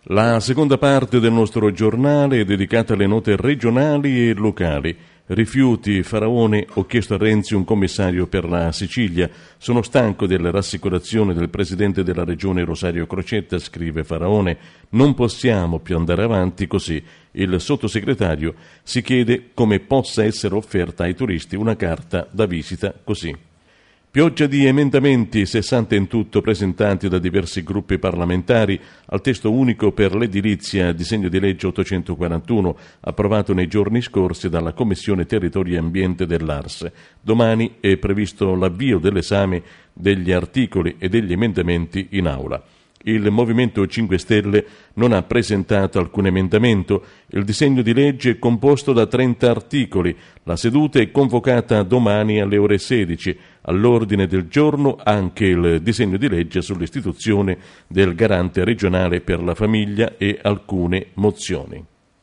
La seconda parte del nostro giornale è dedicata alle note regionali e locali. Rifiuti, Faraone, ho chiesto a Renzi un commissario per la Sicilia. Sono stanco delle rassicurazioni del presidente della regione Rosario Crocetta, scrive Faraone. Non possiamo più andare avanti così. Il sottosegretario si chiede come possa essere offerta ai turisti una carta da visita così. Pioggia di emendamenti, 60 in tutto, presentati da diversi gruppi parlamentari al testo unico per l'edilizia, disegno di legge 841, approvato nei giorni scorsi dalla Commissione Territorio e Ambiente dell'Ars. Domani è previsto l'avvio dell'esame degli articoli e degli emendamenti in aula. Il Movimento 5 Stelle non ha presentato alcun emendamento. Il disegno di legge è composto da 30 articoli. La seduta è convocata domani alle ore 16. All'ordine del giorno anche il disegno di legge sull'istituzione del garante regionale per la famiglia e alcune mozioni.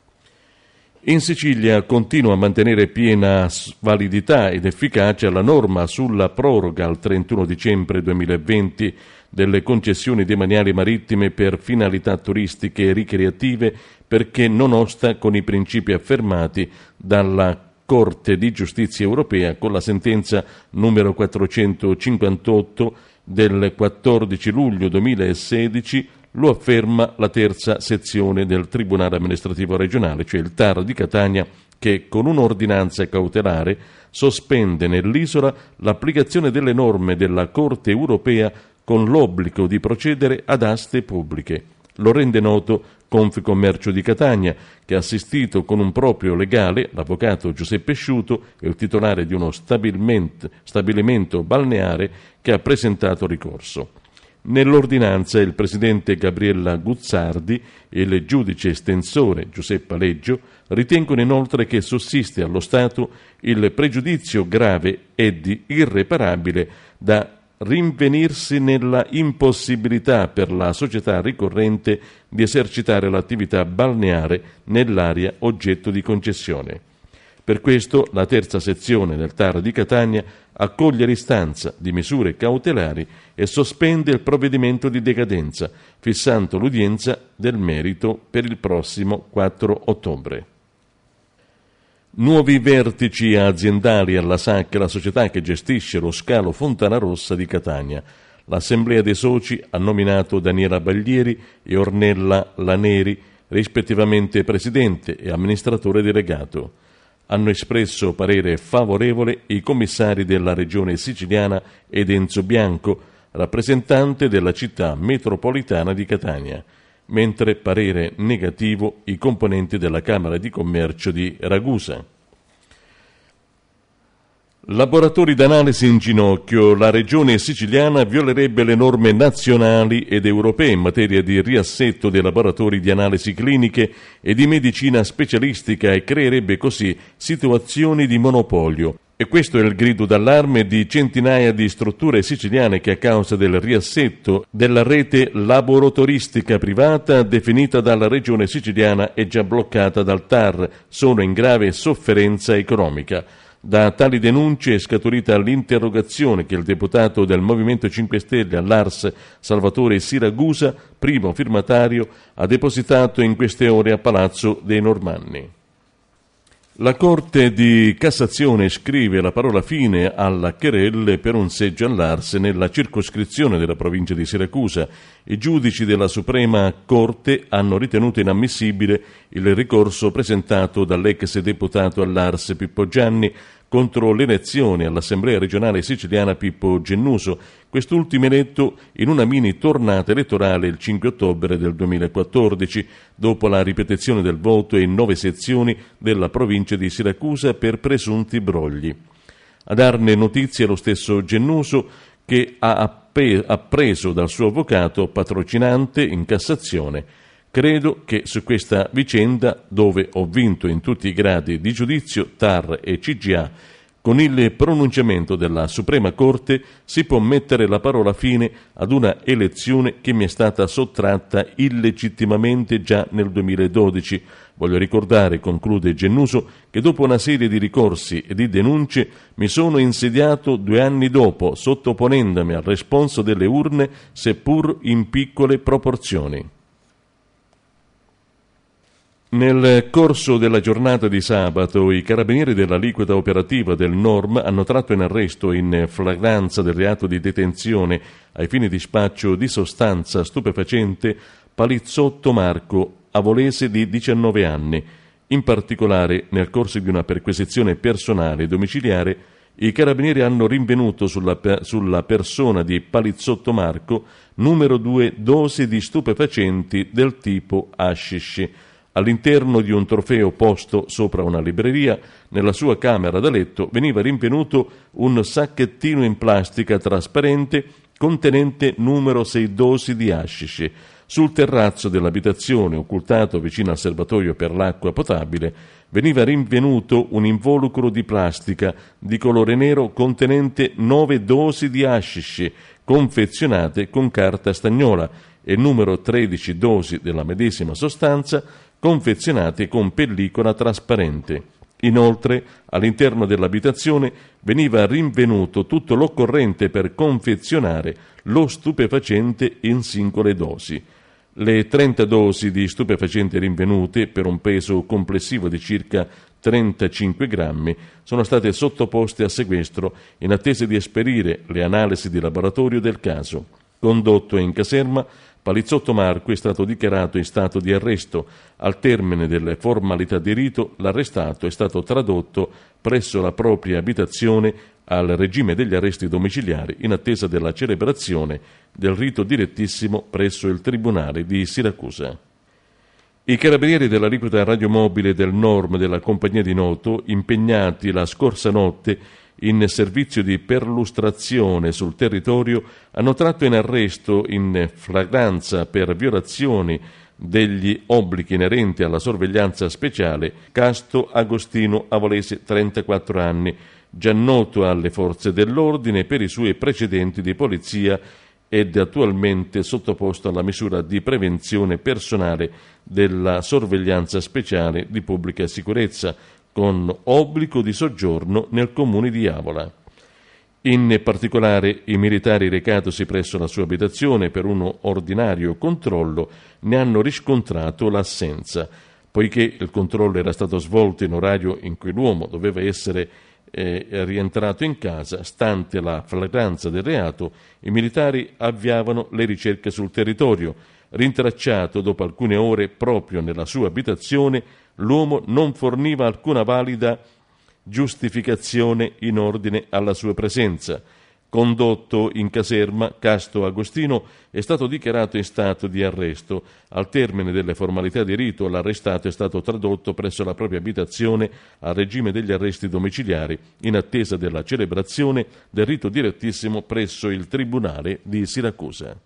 In Sicilia continua a mantenere piena validità ed efficacia la norma sulla proroga al 31 dicembre 2020 delle concessioni demaniali marittime per finalità turistiche e ricreative, perché non osta con i principi affermati dalla Corte di Giustizia Europea con la sentenza numero 458 del 14 luglio 2016. Lo afferma la terza sezione del Tribunale amministrativo regionale, cioè il TAR di Catania, che con un'ordinanza cautelare sospende nell'isola l'applicazione delle norme della Corte europea con l'obbligo di procedere ad aste pubbliche. Lo rende noto Confcommercio di Catania, che ha assistito con un proprio legale l'avvocato Giuseppe Sciuto e il titolare di uno stabilimento balneare che ha presentato ricorso. Nell'ordinanza il presidente Gabriella Guzzardi e il giudice estensore Giuseppe Aleggio ritengono inoltre che sussiste allo Stato il pregiudizio grave ed irreparabile da rinvenirsi nella impossibilità per la società ricorrente di esercitare l'attività balneare nell'area oggetto di concessione. Per questo la terza sezione del TAR di Catania accoglie l'istanza di misure cautelari e sospende il provvedimento di decadenza, fissando l'udienza del merito per il prossimo 4 ottobre. Nuovi vertici aziendali alla SAC, la società che gestisce lo scalo Fontana Rossa di Catania. L'Assemblea dei Soci ha nominato Daniela Baglieri e Ornella Laneri, rispettivamente presidente e amministratore delegato. Hanno espresso parere favorevole i commissari della Regione Siciliana ed Enzo Bianco, rappresentante della città metropolitana di Catania, mentre parere negativo i componenti della Camera di Commercio di Ragusa. Laboratori d'analisi in ginocchio. La regione siciliana violerebbe le norme nazionali ed europee in materia di riassetto dei laboratori di analisi cliniche e di medicina specialistica e creerebbe così situazioni di monopolio. E questo è il grido d'allarme di centinaia di strutture siciliane che a causa del riassetto della rete laboratoristica privata definita dalla regione siciliana e già bloccata dal TAR sono in grave sofferenza economica. Da tali denunce è scaturita l'interrogazione che il deputato del Movimento 5 Stelle all'Ars, Salvatore Siragusa, primo firmatario, ha depositato in queste ore a Palazzo dei Normanni. La Corte di Cassazione scrive la parola fine alla querelle per un seggio all'Ars nella circoscrizione della provincia di Siracusa. I giudici della Suprema Corte hanno ritenuto inammissibile il ricorso presentato dall'ex deputato all'Ars Pippo Gianni contro l'elezione all'Assemblea regionale siciliana Pippo Gennuso, quest'ultimo eletto in una mini tornata elettorale il 5 ottobre del 2014, dopo la ripetizione del voto in 9 sezioni della provincia di Siracusa per presunti brogli. A darne notizia lo stesso Gennuso, che ha appreso dal suo avvocato patrocinante in Cassazione. Credo che su questa vicenda, dove ho vinto in tutti i gradi di giudizio, TAR e CGA, con il pronunciamento della Suprema Corte si può mettere la parola fine ad una elezione che mi è stata sottratta illegittimamente già nel 2012. Voglio ricordare, conclude Gennuso, che dopo una serie di ricorsi e di denunce mi sono insediato 2 anni dopo, sottoponendomi al responso delle urne, seppur in piccole proporzioni. Nel corso della giornata di sabato, i carabinieri dell'aliquota operativa del NORM hanno tratto in arresto in flagranza del reato di detenzione ai fini di spaccio di sostanza stupefacente Palizzotto Marco, avolese di 19 anni. In particolare, nel corso di una perquisizione personale e domiciliare, i carabinieri hanno rinvenuto sulla persona di Palizzotto Marco numero 2 dosi di stupefacenti del tipo hashish. All'interno di un trofeo posto sopra una libreria, nella sua camera da letto veniva rinvenuto un sacchettino in plastica trasparente contenente numero 6 dosi di hashish. Sul terrazzo dell'abitazione, occultato vicino al serbatoio per l'acqua potabile, veniva rinvenuto un involucro di plastica di colore nero contenente 9 dosi di hashish confezionate con carta stagnola e numero 13 dosi della medesima sostanza confezionate con pellicola trasparente. Inoltre, all'interno dell'abitazione veniva rinvenuto tutto l'occorrente per confezionare lo stupefacente in singole dosi. Le 30 dosi di stupefacente rinvenute, per un peso complessivo di circa 35 grammi, sono state sottoposte a sequestro in attesa di esperire le analisi di laboratorio del caso. Condotto in caserma, Palizzotto Marco è stato dichiarato in stato di arresto. Al termine delle formalità di rito, l'arrestato è stato tradotto presso la propria abitazione al regime degli arresti domiciliari in attesa della celebrazione del rito direttissimo presso il Tribunale di Siracusa. I carabinieri dell'aliquota radiomobile del NORM della Compagnia di Noto, impegnati la scorsa notte in servizio di perlustrazione sul territorio, hanno tratto in arresto in flagranza per violazioni degli obblighi inerenti alla sorveglianza speciale Casto Agostino Avolese, 34 anni, già noto alle forze dell'ordine per i suoi precedenti di polizia ed attualmente sottoposto alla misura di prevenzione personale della sorveglianza speciale di pubblica sicurezza, con obbligo di soggiorno nel comune di Avola. In particolare, i militari recatosi presso la sua abitazione per un ordinario controllo ne hanno riscontrato l'assenza. Poiché il controllo era stato svolto in orario in cui l'uomo doveva essere rientrato in casa, stante la flagranza del reato, i militari avviavano le ricerche sul territorio. Rintracciato dopo alcune ore proprio nella sua abitazione, l'uomo non forniva alcuna valida giustificazione in ordine alla sua presenza. Condotto in caserma, Casto Agostino è stato dichiarato in stato di arresto. Al termine delle formalità di rito, l'arrestato è stato tradotto presso la propria abitazione al regime degli arresti domiciliari in attesa della celebrazione del rito direttissimo presso il Tribunale di Siracusa.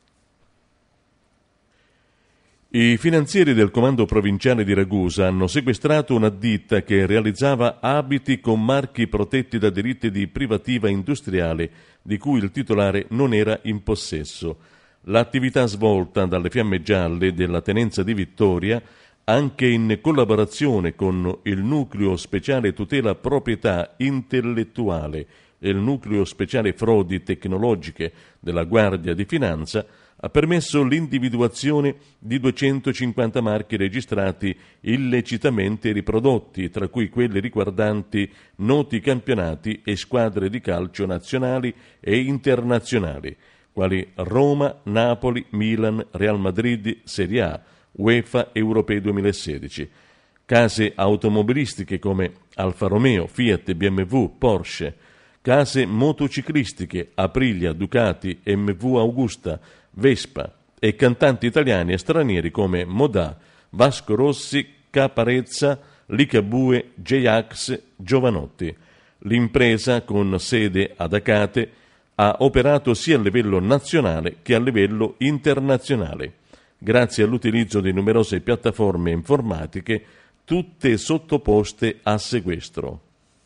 I finanzieri del Comando Provinciale di Ragusa hanno sequestrato una ditta che realizzava abiti con marchi protetti da diritti di privativa industriale di cui il titolare non era in possesso. L'attività svolta dalle Fiamme Gialle della Tenenza di Vittoria, anche in collaborazione con il Nucleo Speciale Tutela Proprietà Intellettuale e il Nucleo Speciale Frodi Tecnologiche della Guardia di Finanza, ha permesso l'individuazione di 250 marchi registrati illecitamente riprodotti, tra cui quelli riguardanti noti campionati e squadre di calcio nazionali e internazionali, quali Roma, Napoli, Milan, Real Madrid, Serie A, UEFA Europei 2016. Case automobilistiche come Alfa Romeo, Fiat, BMW, Porsche. Case motociclistiche, Aprilia, Ducati, MV Augusta, Vespa, e cantanti italiani e stranieri come Modà, Vasco Rossi, Caparezza, Ligabue, J-Ax, Giovanotti. L'impresa, con sede ad Acate, ha operato sia a livello nazionale che a livello internazionale, grazie all'utilizzo di numerose piattaforme informatiche, tutte sottoposte a sequestro.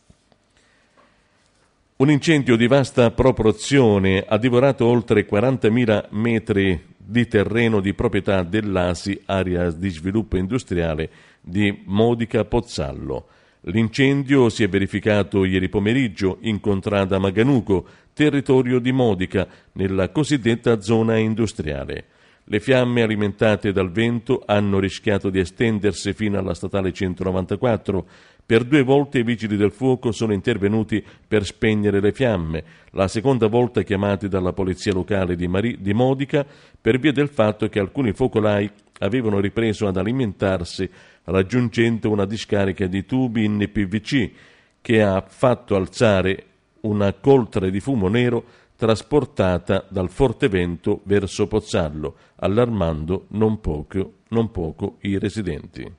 Un incendio di vasta proporzione ha divorato oltre 40.000 metri di terreno di proprietà dell'ASI, area di sviluppo industriale di Modica Pozzallo. L'incendio si è verificato ieri pomeriggio in contrada Maganuco, territorio di Modica, nella cosiddetta zona industriale. Le fiamme alimentate dal vento hanno rischiato di estendersi fino alla statale 194. Per 2 volte i vigili del fuoco sono intervenuti per spegnere le fiamme, la seconda volta chiamati dalla polizia locale di Modica per via del fatto che alcuni focolai avevano ripreso ad alimentarsi raggiungendo una discarica di tubi in PVC che ha fatto alzare una coltre di fumo nero trasportata dal forte vento verso Pozzallo, allarmando non poco i residenti.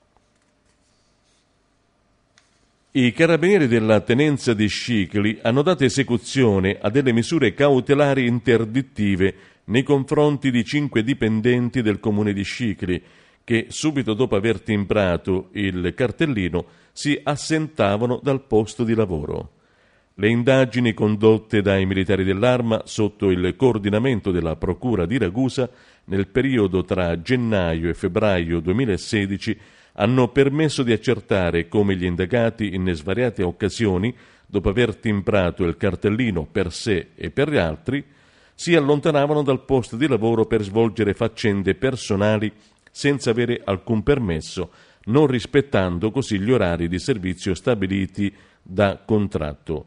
I carabinieri della tenenza di Scicli hanno dato esecuzione a delle misure cautelari interdittive nei confronti di 5 dipendenti del comune di Scicli che, subito dopo aver timbrato il cartellino, si assentavano dal posto di lavoro. Le indagini condotte dai militari dell'Arma sotto il coordinamento della Procura di Ragusa nel periodo tra gennaio e febbraio 2016 hanno permesso di accertare come gli indagati in svariate occasioni, dopo aver timbrato il cartellino per sé e per gli altri, si allontanavano dal posto di lavoro per svolgere faccende personali senza avere alcun permesso, non rispettando così gli orari di servizio stabiliti da contratto.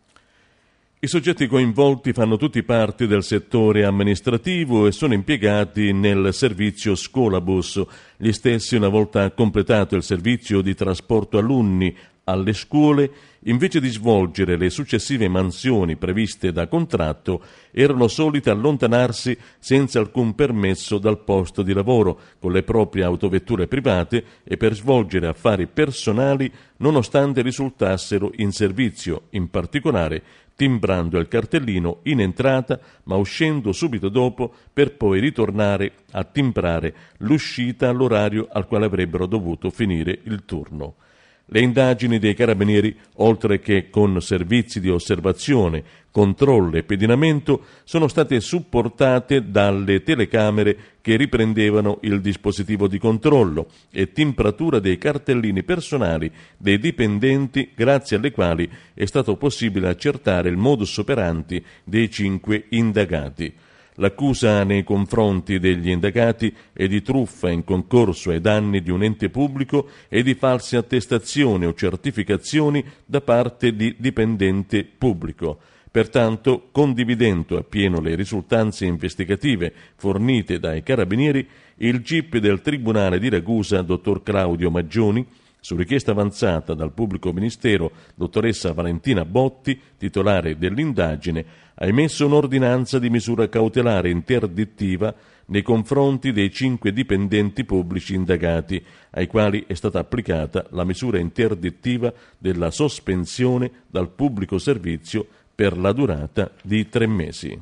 I soggetti coinvolti fanno tutti parte del settore amministrativo e sono impiegati nel servizio scolabus. Gli stessi, una volta completato il servizio di trasporto alunni alle scuole, invece di svolgere le successive mansioni previste da contratto, erano soliti allontanarsi senza alcun permesso dal posto di lavoro, con le proprie autovetture private e per svolgere affari personali nonostante risultassero in servizio, in particolare timbrando il cartellino in entrata ma uscendo subito dopo per poi ritornare a timbrare l'uscita all'orario al quale avrebbero dovuto finire il turno. Le indagini dei carabinieri, oltre che con servizi di osservazione, controllo e pedinamento, sono state supportate dalle telecamere che riprendevano il dispositivo di controllo e timbratura dei cartellini personali dei dipendenti, grazie alle quali è stato possibile accertare il modus operandi dei 5 indagati. L'accusa nei confronti degli indagati è di truffa in concorso ai danni di un ente pubblico e di false attestazioni o certificazioni da parte di dipendente pubblico. Pertanto, condividendo appieno le risultanze investigative fornite dai carabinieri, il GIP del Tribunale di Ragusa, dottor Claudio Maggioni, su richiesta avanzata dal pubblico ministero, dottoressa Valentina Botti, titolare dell'indagine, ha emesso un'ordinanza di misura cautelare interdittiva nei confronti dei 5 dipendenti pubblici indagati, ai quali è stata applicata la misura interdittiva della sospensione dal pubblico servizio per la durata di 3 mesi.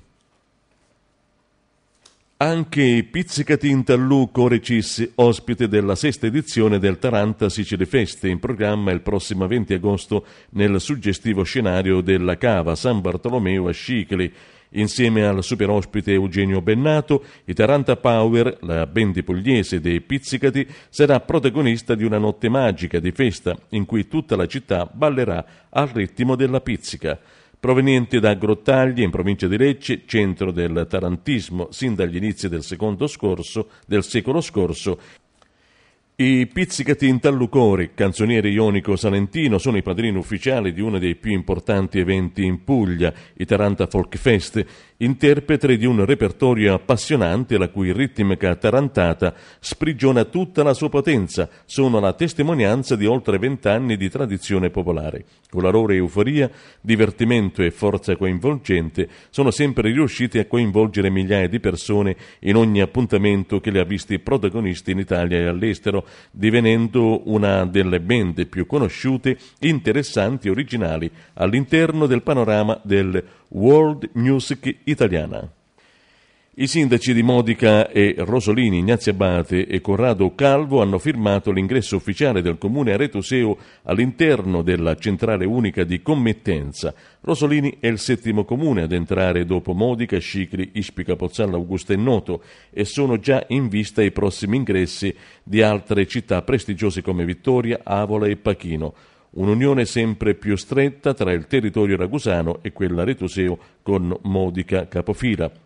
Anche Pizzicati in Tallù Corecis, ospite della 6ª edizione del Taranta Sicily Fest, in programma il prossimo 20 agosto nel suggestivo scenario della Cava San Bartolomeo a Scicli. Insieme al super ospite Eugenio Bennato, i Taranta Power, la band pugliese dei Pizzicati, sarà protagonista di una notte magica di festa in cui tutta la città ballerà al ritmo della pizzica. Proveniente da Grottaglie, in provincia di Lecce, centro del tarantismo sin dagli inizi del secolo scorso, i Pizzicati in Tallucore, canzoniere ionico salentino, sono i padrini ufficiali di uno dei più importanti eventi in Puglia, i Taranta Folk Fest, interprete di un repertorio appassionante la cui ritmica tarantata sprigiona tutta la sua potenza, sono la testimonianza di oltre 20 anni di tradizione popolare. Con la loro euforia, divertimento e forza coinvolgente sono sempre riusciti a coinvolgere migliaia di persone in ogni appuntamento che li ha visti protagonisti in Italia e all'estero, divenendo una delle band più conosciute, interessanti e originali all'interno del panorama del world music italiana. I sindaci di Modica e Rosolini, Ignazio Abate e Corrado Calvo hanno firmato l'ingresso ufficiale del comune aretuseo all'interno della centrale unica di committenza. Rosolini è il 7° comune ad entrare dopo Modica, Scicli, Ispica, Pozzallo, Augusta e Noto e sono già in vista i prossimi ingressi di altre città prestigiose come Vittoria, Avola e Pachino. Un'unione sempre più stretta tra il territorio ragusano e quello aretuseo con Modica capofila.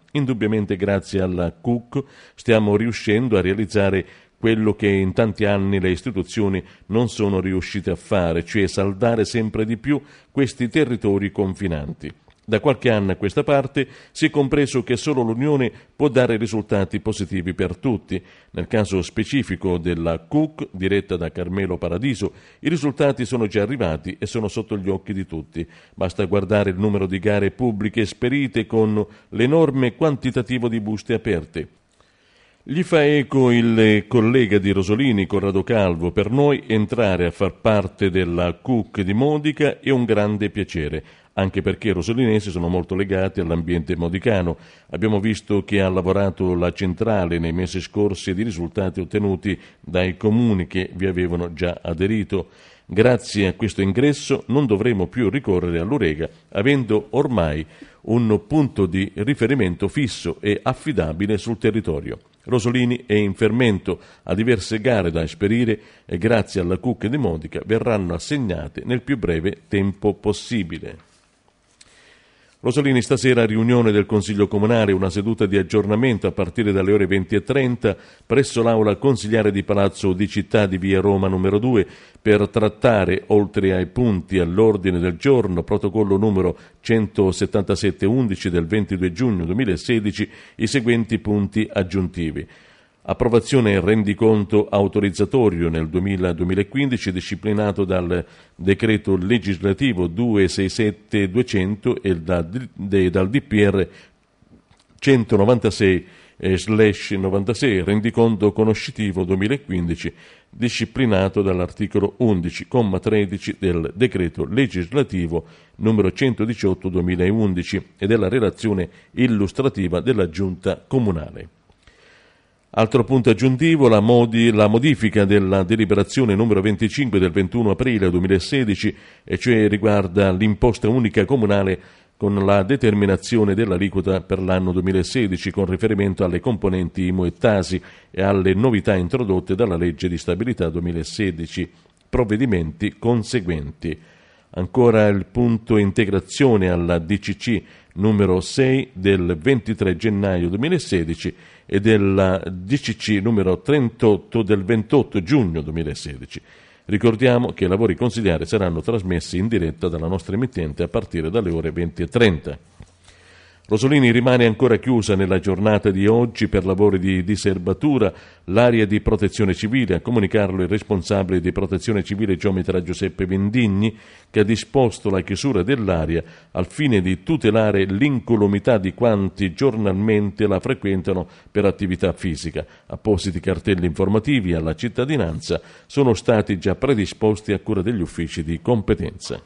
Indubbiamente grazie alla CUC stiamo riuscendo a realizzare quello che in tanti anni le istituzioni non sono riuscite a fare, cioè saldare sempre di più questi territori confinanti. Da qualche anno a questa parte si è compreso che solo l'unione può dare risultati positivi per tutti. Nel caso specifico della CUC, diretta da Carmelo Paradiso, i risultati sono già arrivati e sono sotto gli occhi di tutti. Basta guardare il numero di gare pubbliche esperite con l'enorme quantitativo di buste aperte. Gli fa eco il collega di Rosolini, Corrado Calvo. Per noi entrare a far parte della CUC di Modica è un grande piacere, anche perché i rosolinesi sono molto legati all'ambiente modicano. Abbiamo visto che ha lavorato la centrale nei mesi scorsi ed i risultati ottenuti dai comuni che vi avevano già aderito. Grazie a questo ingresso non dovremo più ricorrere all'Urega, avendo ormai un punto di riferimento fisso e affidabile sul territorio. Rosolini è in fermento, ha diverse gare da esperire e grazie alla CUC di Modica verranno assegnate nel più breve tempo possibile. Rosolini, stasera riunione del Consiglio Comunale, una seduta di aggiornamento a partire dalle ore 20:30 presso l'Aula Consigliare di Palazzo di Città di Via Roma numero 2 per trattare, oltre ai punti all'ordine del giorno, protocollo numero 17711 del 22 giugno 2016, i seguenti punti aggiuntivi. Approvazione rendiconto autorizzatorio nel 2015 disciplinato dal decreto legislativo 267-200 e dal DPR 196/96, rendiconto conoscitivo 2015 disciplinato dall'articolo 11, comma 13 del decreto legislativo numero 118/2011 e della relazione illustrativa della Giunta Comunale. Altro punto aggiuntivo, la modifica della deliberazione numero 25 del 21 aprile 2016, e cioè riguarda l'imposta unica comunale con la determinazione dell'aliquota per l'anno 2016 con riferimento alle componenti IMU e TASI e alle novità introdotte dalla legge di stabilità 2016, provvedimenti conseguenti. Ancora il punto integrazione alla DCC numero 6 del 23 gennaio 2016 e della DCC numero 38 del 28 giugno 2016. Ricordiamo che i lavori consigliari saranno trasmessi in diretta dalla nostra emittente a partire dalle ore 20:30. Rosolini rimane ancora chiusa nella giornata di oggi per lavori di diserbatura l'area di protezione civile. A comunicarlo il responsabile di protezione civile geometra Giuseppe Vendigni, che ha disposto la chiusura dell'area al fine di tutelare l'incolumità di quanti giornalmente la frequentano per attività fisica. Appositi cartelli informativi alla cittadinanza sono stati già predisposti a cura degli uffici di competenza.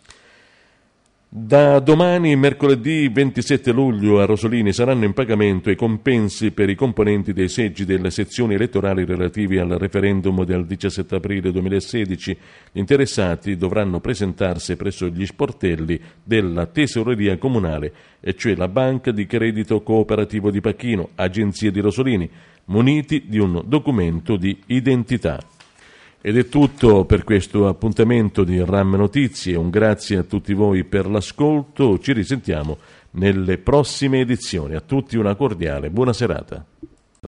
Da domani, mercoledì 27 luglio, a Rosolini saranno in pagamento i compensi per i componenti dei seggi delle sezioni elettorali relativi al referendum del 17 aprile 2016. Gli interessati dovranno presentarsi presso gli sportelli della Tesoreria Comunale, e cioè la Banca di Credito Cooperativo di Pachino, agenzia di Rosolini, muniti di un documento di identità. Ed è tutto per questo appuntamento di RAM Notizie. Un grazie a tutti voi per l'ascolto. Ci risentiamo nelle prossime edizioni. A tutti una cordiale buona serata.